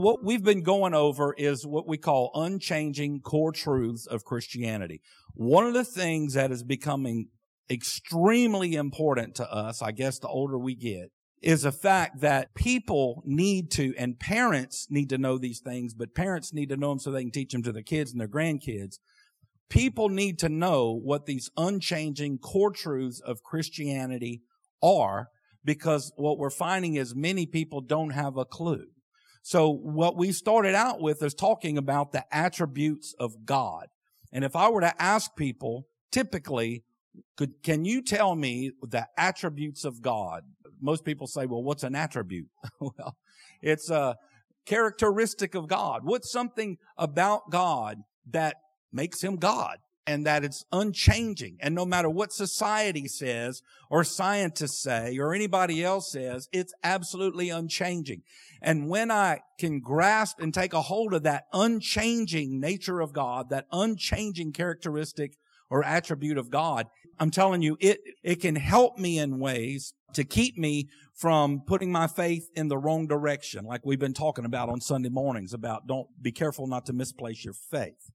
What we've been going over is what we call unchanging core truths of Christianity. One of the things that is becoming extremely important to us, I guess the older we get, is the fact that people need to, and parents need to know these things, but parents need to know them so they can teach them to their kids and their grandkids. People need to know what these unchanging core truths of Christianity are, because what we're finding is many people don't have a clue. So what we started out with is talking about the attributes of God. And if I were to ask people, typically, can you tell me the attributes of God? Most people say, well, what's an attribute? Well, it's a characteristic of God. What's something about God that makes him God and that it's unchanging? And no matter what society says or scientists say or anybody else says, it's absolutely unchanging. And when I can grasp and take a hold of that unchanging nature of God, that unchanging characteristic or attribute of God, I'm telling you, it can help me in ways to keep me from putting my faith in the wrong direction, like we've been talking about on Sunday mornings about don't be careful not to misplace your faith.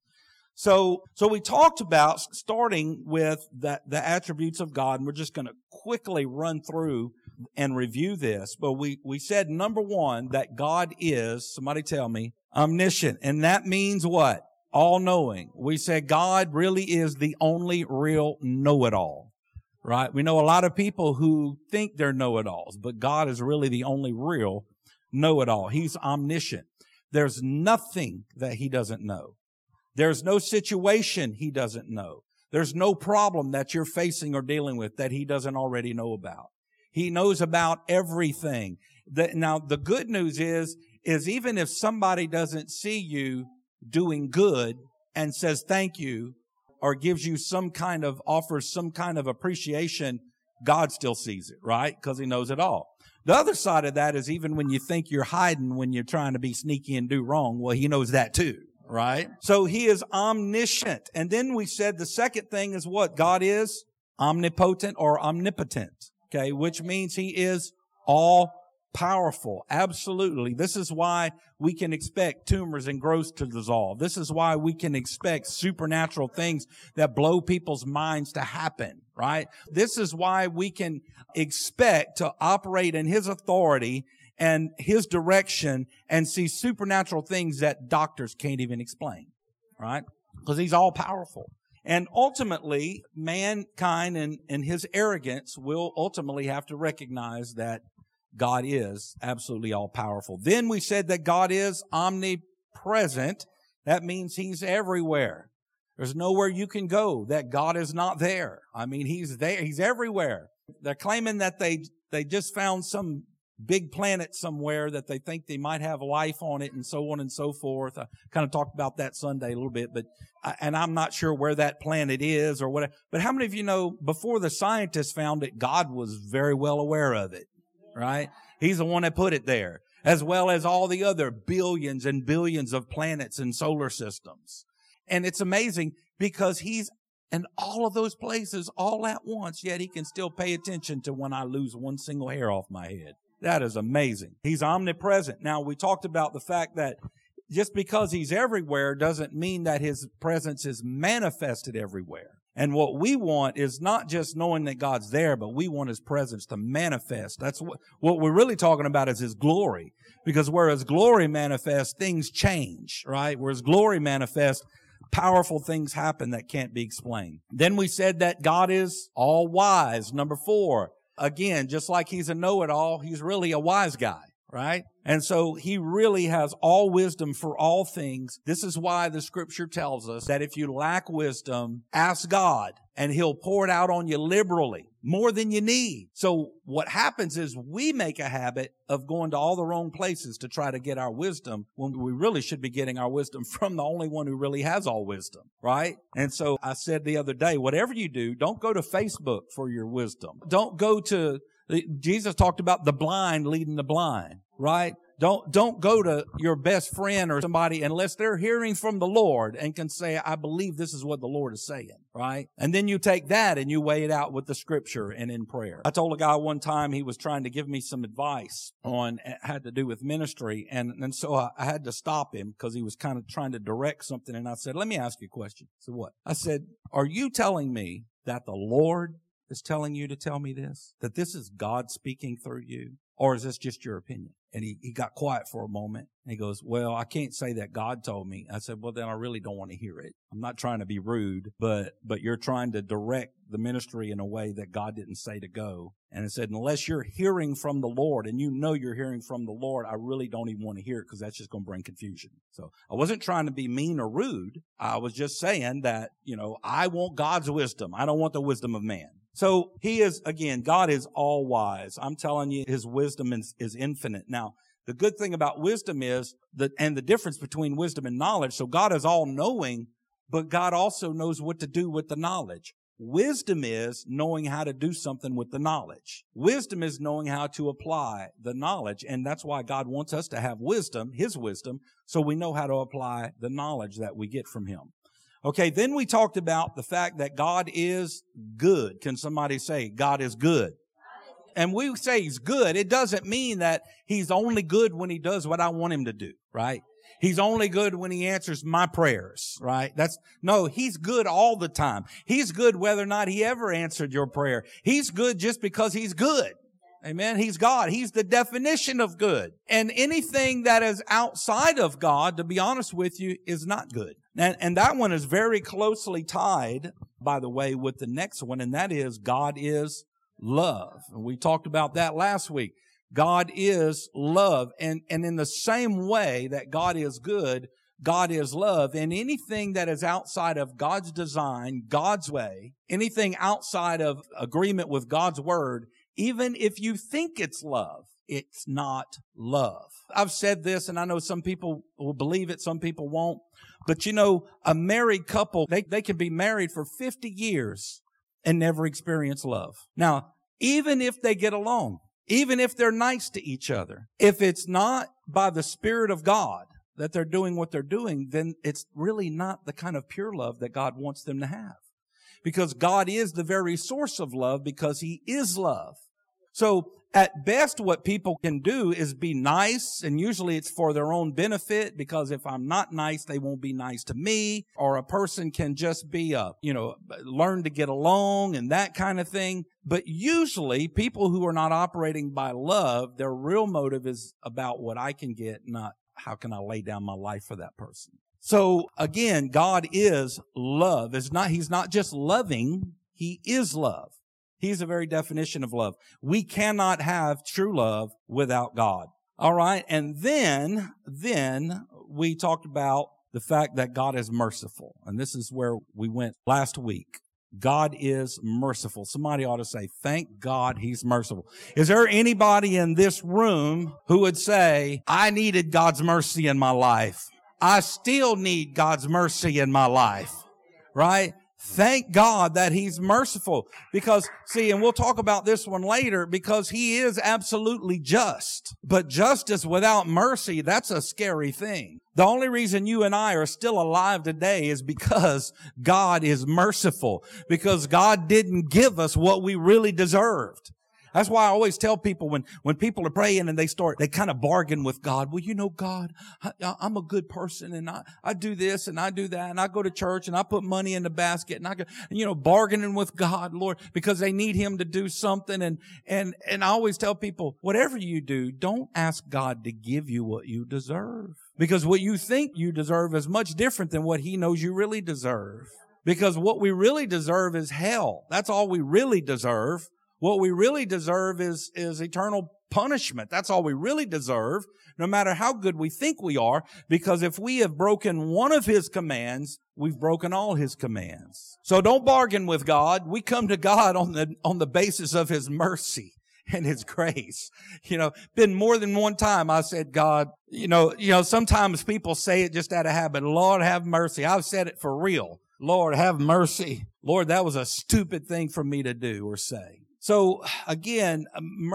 So we talked about starting with the attributes of God, and we're just going to quickly run through and review this. But we said, number one, that God is, somebody tell me, omniscient. And that means what? All-knowing. We said God really is the only real know-it-all, right? We know a lot of people who think they're know-it-alls, but God is really the only real know-it-all. He's omniscient. There's nothing that he doesn't know. There's no situation he doesn't know. There's no problem that you're facing or dealing with that he doesn't already know about. He knows about everything. Now, the good news is even if somebody doesn't see you doing good and says thank you or gives you offers some kind of appreciation, God still sees it, right? Because he knows it all. The other side of that is even when you think you're hiding when you're trying to be sneaky and do wrong, well, he knows that too. Right? So he is omniscient. And then we said the second thing is what? God is omnipotent or omnipotent. Okay? Which means he is all powerful. Absolutely. This is why we can expect tumors and growths to dissolve. This is why we can expect supernatural things that blow people's minds to happen. Right? This is why we can expect to operate in his authority and his direction and see supernatural things that doctors can't even explain, right? Because he's all powerful. And ultimately, mankind and his arrogance will ultimately have to recognize that God is absolutely all powerful. Then we said that God is omnipresent. That means he's everywhere. There's nowhere you can go that God is not there. I mean, he's there. He's everywhere. They're claiming that they just found some big planet somewhere that they think they might have life on it and so on and so forth. I kind of talked about that Sunday a little bit, and I'm not sure where that planet is or whatever. But how many of you know before the scientists found it, God was very well aware of it, right? He's the one that put it there, as well as all the other billions and billions of planets and solar systems. And it's amazing because he's in all of those places all at once, yet he can still pay attention to when I lose one single hair off my head. That is amazing. He's omnipresent. Now, we talked about the fact that just because he's everywhere doesn't mean that his presence is manifested everywhere. And what we want is not just knowing that God's there, but we want his presence to manifest. That's what we're really talking about is his glory. Because where his glory manifests, things change, right? Where his glory manifests, powerful things happen that can't be explained. Then we said that God is all wise. Number 4. Again, just like he's a know-it-all, he's really a wise guy, right? And so he really has all wisdom for all things. This is why the scripture tells us that if you lack wisdom, ask God and he'll pour it out on you liberally, more than you need. So what happens is we make a habit of going to all the wrong places to try to get our wisdom when we really should be getting our wisdom from the only one who really has all wisdom, right? And so I said the other day, whatever you do, don't go to Facebook for your wisdom. Don't go to, Jesus talked about the blind leading the blind. right? Don't go to your best friend or somebody unless they're hearing from the Lord and can say, I believe this is what the Lord is saying, right? And then you take that and you weigh it out with the scripture and in prayer. I told a guy one time, he was trying to give me some advice on, it had to do with ministry. And so I had to stop him because he was kind of trying to direct something. And I said, let me ask you a question. I said, what? I said, are you telling me that the Lord is telling you to tell me this? That this is God speaking through you? Or is this just your opinion? And he got quiet for a moment. And he goes, well, I can't say that God told me. I said, well, then I really don't want to hear it. I'm not trying to be rude, but you're trying to direct the ministry in a way that God didn't say to go. And I said, unless you're hearing from the Lord and you know you're hearing from the Lord, I really don't even want to hear it because that's just going to bring confusion. So I wasn't trying to be mean or rude. I was just saying that, I want God's wisdom. I don't want the wisdom of man. So he is, again, God is all wise. I'm telling you, his wisdom is infinite. Now, the good thing about wisdom is and the difference between wisdom and knowledge. So God is all knowing, but God also knows what to do with the knowledge. Wisdom is knowing how to do something with the knowledge. Wisdom is knowing how to apply the knowledge. And that's why God wants us to have wisdom, his wisdom, so we know how to apply the knowledge that we get from him. Okay, then we talked about the fact that God is good. Can somebody say God is good? And we say he's good. It doesn't mean that he's only good when he does what I want him to do, right? He's only good when he answers my prayers, right? No, he's good all the time. He's good whether or not he ever answered your prayer. He's good just because he's good. Amen. He's God. He's the definition of good. And anything that is outside of God, to be honest with you, is not good. And that one is very closely tied, by the way, with the next one, and that is God is love. And we talked about that last week. God is love. And in the same way that God is good, God is love. And anything that is outside of God's design, God's way, anything outside of agreement with God's word, even if you think it's love, it's not love. I've said this, and I know some people will believe it, some people won't. But a married couple, they can be married for 50 years and never experience love. Now, even if they get along, even if they're nice to each other, if it's not by the Spirit of God that they're doing what they're doing, then it's really not the kind of pure love that God wants them to have. Because God is the very source of love because he is love. So at best, what people can do is be nice, and usually it's for their own benefit, because if I'm not nice, they won't be nice to me. Or a person can just be learn to get along and that kind of thing. But usually people who are not operating by love, their real motive is about what I can get, not how can I lay down my life for that person. So again, God is love. He's not just loving, he is love. He's the very definition of love. We cannot have true love without God. All right. And then we talked about the fact that God is merciful. And this is where we went last week. God is merciful. Somebody ought to say, thank God he's merciful. Is there anybody in this room who would say, I needed God's mercy in my life? I still need God's mercy in my life, right? Thank God that he's merciful because, and we'll talk about this one later, because he is absolutely just. But justice without mercy, that's a scary thing. The only reason you and I are still alive today is because God is merciful, because God didn't give us what we really deserved. That's why I always tell people when people are praying and they kind of bargain with God. Well, God, I'm a good person and I do this and I do that and I go to church and I put money in the basket and I go, bargaining with God, Lord, because they need him to do something. And I always tell people, whatever you do, don't ask God to give you what you deserve, because what you think you deserve is much different than what he knows you really deserve. Because what we really deserve is hell. That's all we really deserve. What we really deserve is eternal punishment. That's all we really deserve, no matter how good we think we are, because if we have broken one of his commands, we've broken all his commands. So don't bargain with God. We come to God on the basis of his mercy and his grace. Been more than one time I said, God, sometimes people say it just out of habit. Lord, have mercy. I've said it for real. Lord, have mercy. Lord, that was a stupid thing for me to do or say. So again,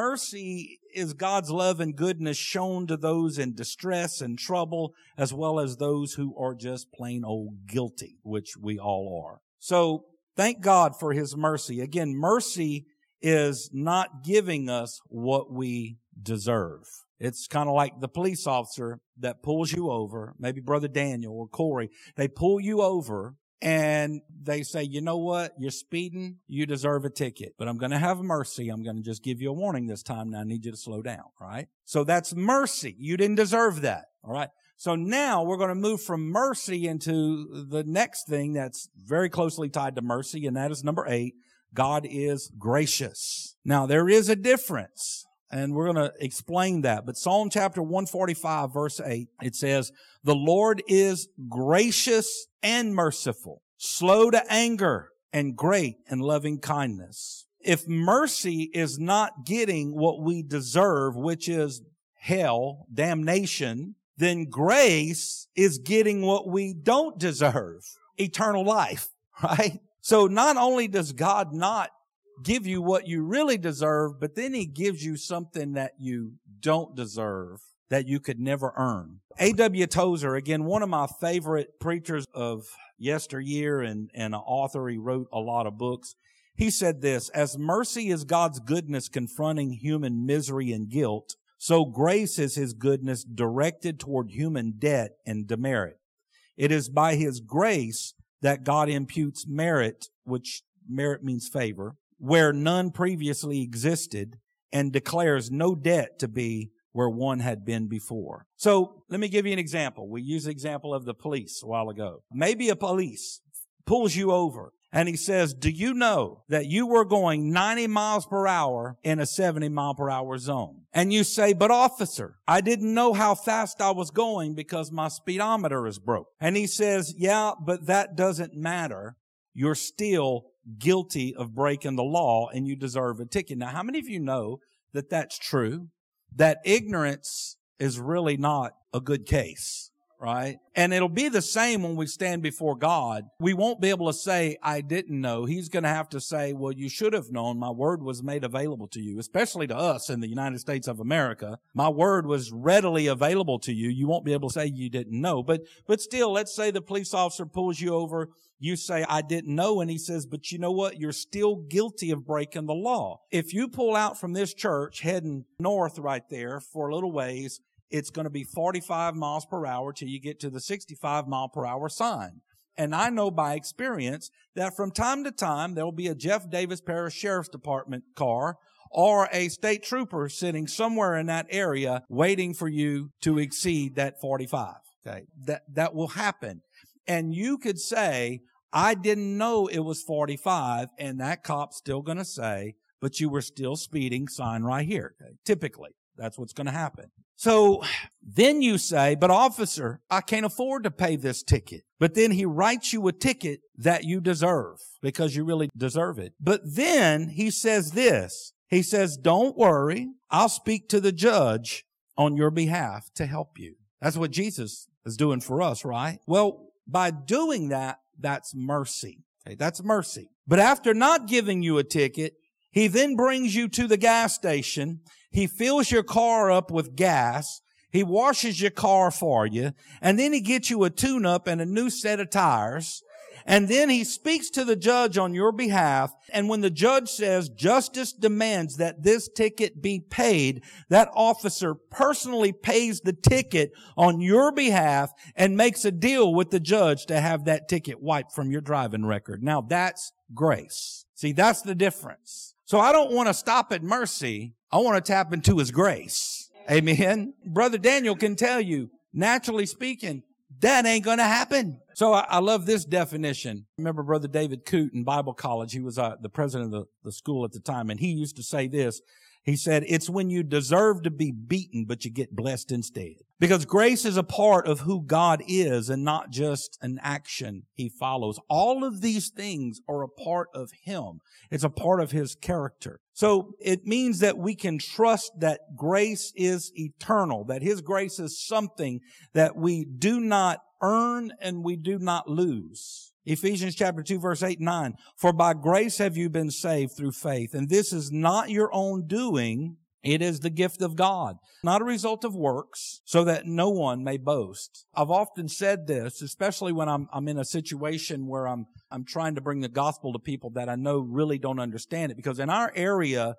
mercy is God's love and goodness shown to those in distress and trouble, as well as those who are just plain old guilty, which we all are. So thank God for His mercy. Again, mercy is not giving us what we deserve. It's kind of like the police officer that pulls you over, maybe Brother Daniel or Corey. They pull you over and they say, you know what? You're speeding. You deserve a ticket, but I'm going to have mercy. I'm going to just give you a warning this time. Now I need you to slow down, right? So that's mercy. You didn't deserve that, all right? So now we're going to move from mercy into the next thing that's very closely tied to mercy, and that is number 8. God is gracious. Now there is a difference, and we're going to explain that. But Psalm chapter 145, verse 8, it says, the Lord is gracious and merciful, slow to anger, and great in loving kindness. If mercy is not getting what we deserve, which is hell, damnation, then grace is getting what we don't deserve, eternal life, right? So not only does God not give you what you really deserve, but then He gives you something that you don't deserve, that you could never earn. A.W. Tozer, again, one of my favorite preachers of yesteryear and an author. He wrote a lot of books. He said this, as mercy is God's goodness confronting human misery and guilt, so grace is His goodness directed toward human debt and demerit. It is by His grace that God imputes merit, which merit means favor, where none previously existed, and declares no debt to be where one had been before. So let me give you an example. We used the example of the police a while ago. Maybe a police pulls you over and he says, do you know that you were going 90 miles per hour in a 70 mile per hour zone? And you say, but officer, I didn't know how fast I was going because my speedometer is broke. And he says, yeah, but that doesn't matter. You're still guilty of breaking the law and you deserve a ticket. Now, how many of you know that that's true? That ignorance is really not a good case, right? And it'll be the same when we stand before God. We won't be able to say, I didn't know. He's going to have to say, well, you should have known. My word was made available to you, especially to us in the United States of America. My word was readily available to you. You won't be able to say you didn't know. But still, let's say the police officer pulls you over. You say, I didn't know. And he says, but you know what? You're still guilty of breaking the law. If you pull out from this church heading north right there for a little ways, it's going to be 45 miles per hour till you get to the 65 mile per hour sign. And I know by experience that from time to time, there will be a Jeff Davis Parish Sheriff's Department car or a state trooper sitting somewhere in that area waiting for you to exceed that 45. Okay. That will happen. And you could say, I didn't know it was 45, and that cop's still going to say, but you were still speeding, sign right here. Okay? Typically, that's what's going to happen. So then you say, but officer, I can't afford to pay this ticket. But then he writes you a ticket that you deserve because you really deserve it. But then he says this. He says, don't worry. I'll speak to the judge on your behalf to help you. That's what Jesus is doing for us, right? Well, by doing that, that's mercy. Okay, that's mercy. But after not giving you a ticket, he then brings you to the gas station. He fills your car up with gas. He washes your car for you. And then he gets you a tune-up and a new set of tires. And then he speaks to the judge on your behalf. And when the judge says justice demands that this ticket be paid, that officer personally pays the ticket on your behalf and makes a deal with the judge to have that ticket wiped from your driving record. Now that's grace. See, that's the difference. So I don't want to stop at mercy. I want to tap into His grace. Amen. Brother Daniel can tell you, naturally speaking, that ain't going to happen. So I love this definition. Remember Brother David Coote in Bible College. He was the president of the school at the time, and he used to say this. He said, it's when you deserve to be beaten, but you get blessed instead. Because grace is a part of who God is and not just an action He follows. All of these things are a part of Him. It's a part of His character. So it means that we can trust that grace is eternal, that His grace is something that we do not earn and we do not lose. Ephesians chapter 2 verse 8 and 9. For by grace have you been saved through faith, and this is not your own doing. It is the gift of God, not a result of works, so that no one may boast. I've often said this, especially when I'm in a situation where I'm trying to bring the gospel to people that I know really don't understand it. Because in our area,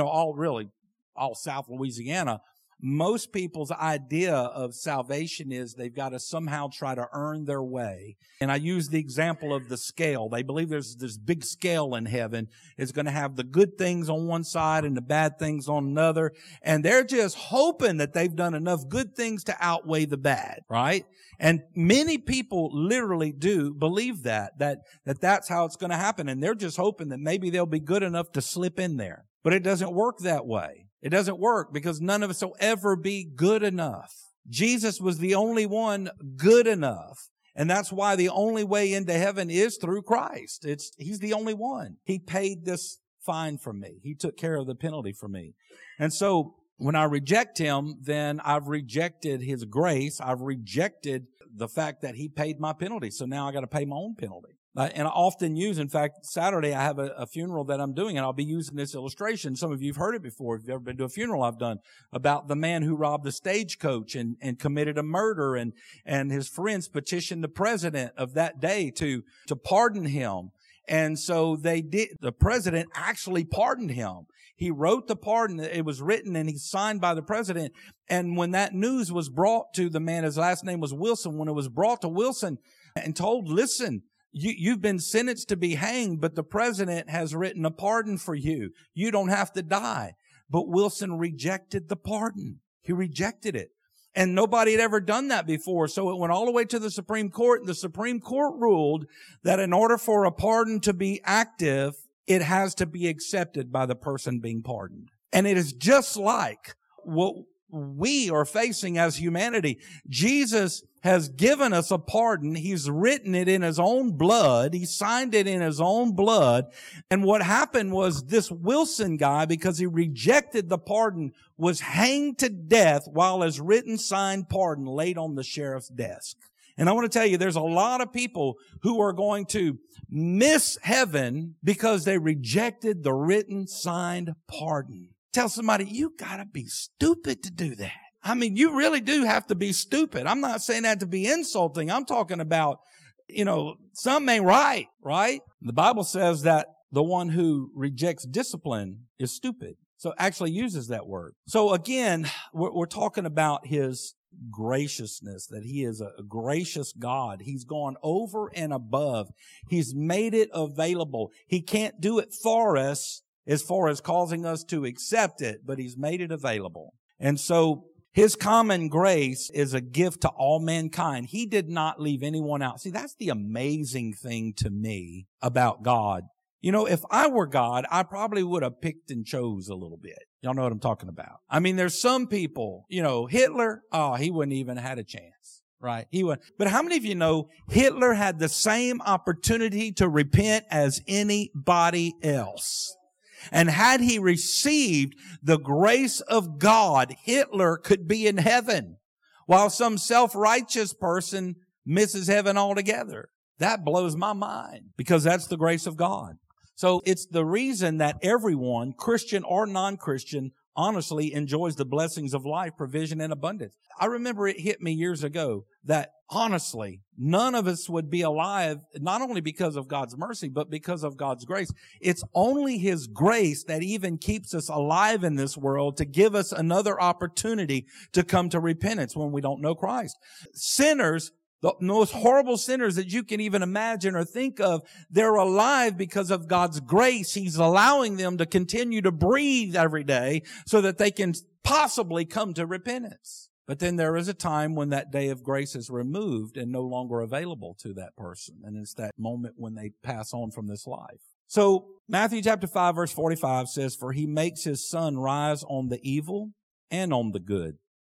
all South Louisiana, most people's idea of salvation is they've got to somehow try to earn their way. And I use the example of the scale. They believe there's this big scale in heaven. It's going to have the good things on one side and the bad things on another. And they're just hoping that they've done enough good things to outweigh the bad, right? And many people literally do believe that's how it's going to happen. And they're just hoping that maybe they'll be good enough to slip in there. But it doesn't work that way. It doesn't work because none of us will ever be good enough. Jesus was the only one good enough. And that's why the only way into heaven is through Christ. He's the only one. He paid this fine for me. He took care of the penalty for me. And so when I reject Him, then I've rejected His grace. I've rejected the fact that He paid my penalty. So now I got to pay my own penalty. And I often use, in fact, Saturday I have a funeral that I'm doing, and I'll be using this illustration. Some of you have heard it before. If you've ever been to a funeral I've done, about the man who robbed the stagecoach and committed a murder, and his friends petitioned the president of that day to pardon him. And so the president actually pardoned him. He wrote the pardon. It was written and he's signed by the president. And when that news was brought to the man, his last name was Wilson, when it was brought to Wilson and told, listen, you've been sentenced to be hanged, but the president has written a pardon for you. You don't have to die. But Wilson rejected the pardon. He rejected it. And nobody had ever done that before. So it went all the way to the Supreme Court, and the Supreme Court ruled that in order for a pardon to be active, it has to be accepted by the person being pardoned. And it is just like what we are facing as humanity. Jesus has given us a pardon. He's written it in His own blood. He signed it in His own blood. And what happened was this Wilson guy, because he rejected the pardon, was hanged to death while his written signed pardon laid on the sheriff's desk. And I want to tell you, there's a lot of people who are going to miss heaven because they rejected the written signed pardon. Tell somebody, you gotta be stupid to do that. I mean, you really do have to be stupid. I'm not saying that to be insulting. I'm talking about, something ain't right, right? The Bible says that the one who rejects discipline is stupid. So it actually uses that word. So again, we're talking about His graciousness, that He is a gracious God. He's gone over and above. He's made it available. He can't do it for us as far as causing us to accept it, but He's made it available. And so His common grace is a gift to all mankind. He did not leave anyone out. See, that's the amazing thing to me about God. If I were God, I probably would have picked and chose a little bit. Y'all know what I'm talking about. I mean, there's some people, Hitler, he wouldn't even have had a chance, right? He would. But how many of you know Hitler had the same opportunity to repent as anybody else? And had he received the grace of God, Hitler could be in heaven, while some self-righteous person misses heaven altogether. That blows my mind, because that's the grace of God. So it's the reason that everyone, Christian or non-Christian, honestly enjoys the blessings of life, provision, and abundance. I remember it hit me years ago that honestly, none of us would be alive, not only because of God's mercy, but because of God's grace. It's only His grace that even keeps us alive in this world to give us another opportunity to come to repentance when we don't know Christ. Sinners, the most horrible sinners that you can even imagine or think of, they're alive because of God's grace. He's allowing them to continue to breathe every day so that they can possibly come to repentance. But then there is a time when that day of grace is removed and no longer available to that person. And it's that moment when they pass on from this life. So Matthew chapter 5 verse 45 says, "For He makes His sun rise on the evil and on the good.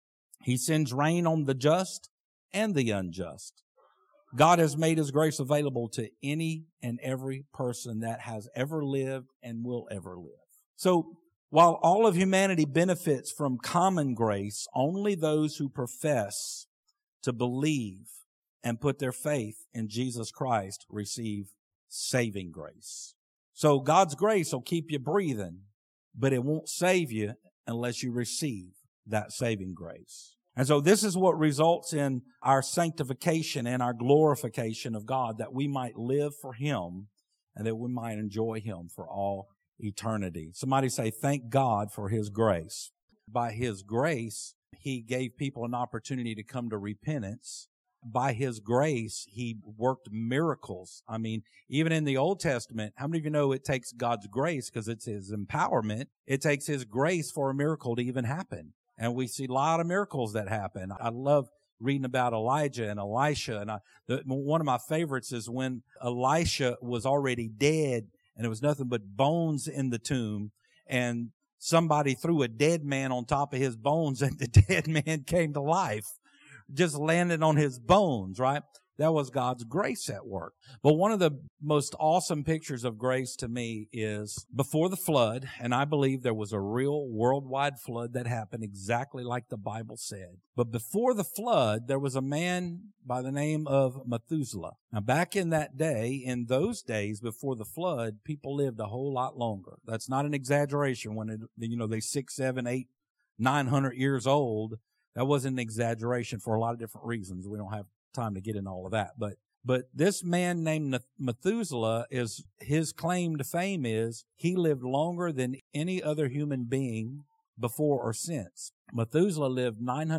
He sends rain on the just and the unjust. God has made His grace available to any and every person that has ever lived and will ever live. So, while all of humanity benefits from common grace, only those who profess to believe and put their faith in Jesus Christ receive saving grace. So God's grace will keep you breathing, but it won't save you unless you receive that saving grace. And so this is what results in our sanctification and our glorification of God, that we might live for Him and that we might enjoy Him for all eternity. Somebody say, thank God for His grace. By His grace, He gave people an opportunity to come to repentance. By His grace, He worked miracles. I mean, even in the Old Testament, how many of you know it takes God's grace, because it's His empowerment, it takes His grace for a miracle to even happen. And we see a lot of miracles that happen. I love reading about Elijah and Elisha. And one of my favorites is when Elisha was already dead and there was nothing but bones in the tomb, and somebody threw a dead man on top of his bones and the dead man came to life. Just landed on his bones, right? That was God's grace at work. But one of the most awesome pictures of grace to me is before the flood, and I believe there was a real worldwide flood that happened exactly like the Bible said. But before the flood, there was a man by the name of Methuselah. Now, back in that day, in those days before the flood, people lived a whole lot longer. That's not an exaggeration. When they 6, 7, 8, 900 years old, that wasn't an exaggeration for a lot of different reasons. We don't have time to get into all of that. But this man named Methuselah, his claim to fame is he lived longer than any other human being before or since. Methuselah lived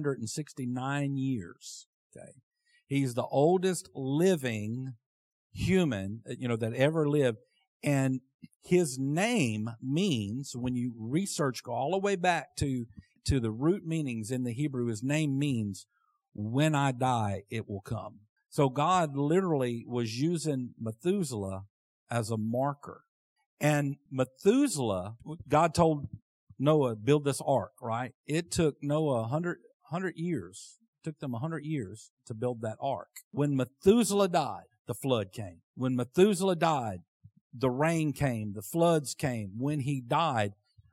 969 years. Okay. He's the oldest living human, that ever lived. And his name means, when you research, go all the way back to the root meanings in the Hebrew, his name means, when I die, it will come. So God literally was using Methuselah as a marker. And Methuselah, God told Noah, build this ark, right? It took Noah 100 years. It took them 100 years to build that ark. When Methuselah died, the flood came. When Methuselah died, the rain came, the floods came. When he died,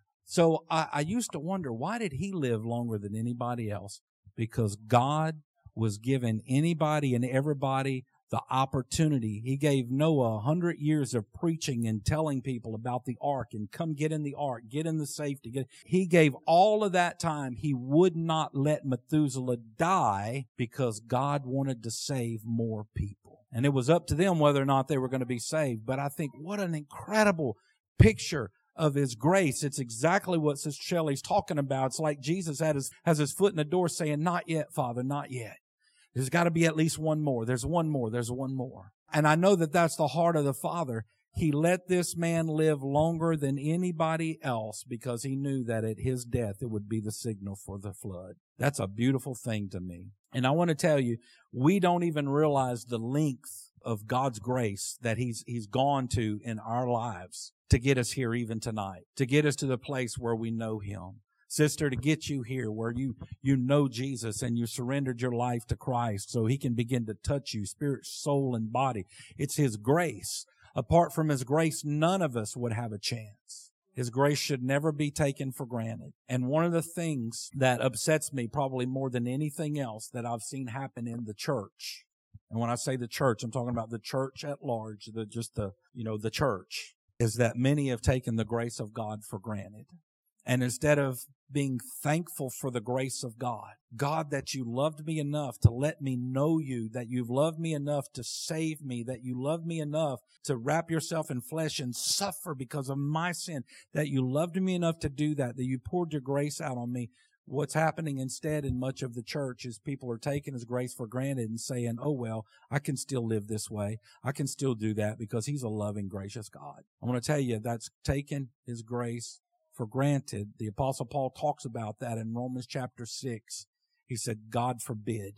so I used to wonder, why did he live longer than anybody else? Because God was giving anybody and everybody the opportunity. He gave Noah 100 years of preaching and telling people about the ark and come get in the ark, get in the safety. He gave all of that time. He would not let Methuselah die because God wanted to save more people. And it was up to them whether or not they were going to be saved. But I think what an incredible picture of His grace. It's exactly what Sister Shelley's talking about. It's like Jesus has his foot in the door saying, not yet, Father, not yet. There's got to be at least one more. There's one more. There's one more. And I know that that's the heart of the Father. He let this man live longer than anybody else because He knew that at his death it would be the signal for the flood. That's a beautiful thing to me. And I want to tell you, we don't even realize the length of God's grace that He's gone to in our lives to get us here even tonight, to get us to the place where we know Him. Sister, to get you here where you know Jesus and you surrendered your life to Christ so He can begin to touch you, spirit, soul, and body. It's His grace. Apart from His grace, none of us would have a chance. His grace should never be taken for granted. And one of the things that upsets me probably more than anything else that I've seen happen in the church, and when I say the church, I'm talking about the church at large, the church, is that many have taken the grace of God for granted. And instead of being thankful for the grace of God, God, that you loved me enough to let me know you, that you've loved me enough to save me, that you loved me enough to wrap yourself in flesh and suffer because of my sin, that you loved me enough to do that you poured your grace out on me. What's happening instead in much of the church is people are taking His grace for granted and saying, oh, well, I can still live this way. I can still do that because He's a loving, gracious God. I want to tell you, that's taking His grace for granted. The Apostle Paul talks about that in Romans chapter 6. He said, God forbid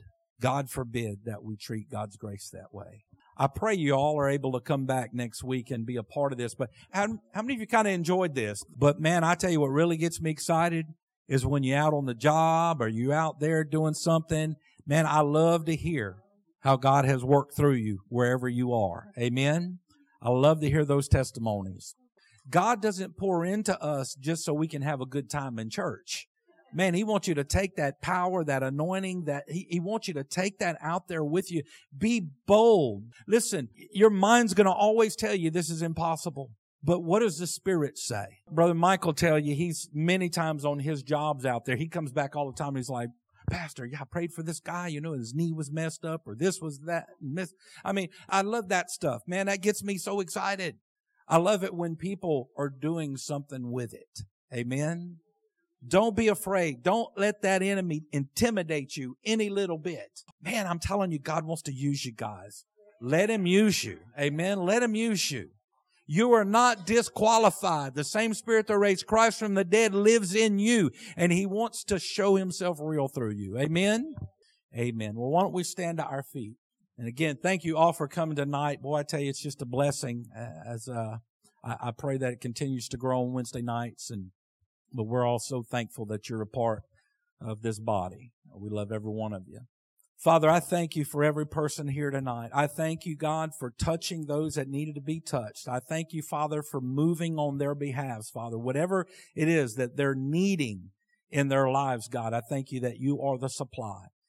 that we treat God's grace that way. I pray you all are able to come back next week and be a part of this. But how many of you kind of enjoyed this? But man, I tell you what really gets me excited is when you're out on the job or you out there doing something. Man, I love to hear how God has worked through you wherever you are. Amen. I love to hear those testimonies. God doesn't pour into us just so we can have a good time in church. Man, He wants you to take that power, that anointing, that He wants you to take that out there with you. Be bold. Listen, your mind's going to always tell you this is impossible. But what does the Spirit say? Brother Michael tell you he's many times on his jobs out there. He comes back all the time. He's like, Pastor, I prayed for this guy, his knee was messed up or this was that. I mean, I love that stuff. Man, that gets me so excited. I love it when people are doing something with it. Amen. Don't be afraid. Don't let that enemy intimidate you any little bit. Man, I'm telling you, God wants to use you guys. Let Him use you. Amen. Let Him use you. You are not disqualified. The same Spirit that raised Christ from the dead lives in you, and He wants to show Himself real through you. Amen? Amen. Well, why don't we stand to our feet? And again, thank you all for coming tonight. Boy, I tell you, it's just a blessing as I pray that it continues to grow on Wednesday nights. But we're all so thankful that you're a part of this body. We love every one of you. Father, I thank you for every person here tonight. I thank you, God, for touching those that needed to be touched. I thank you, Father, for moving on their behalves, Father. Whatever it is that they're needing in their lives, God, I thank you that you are the supply.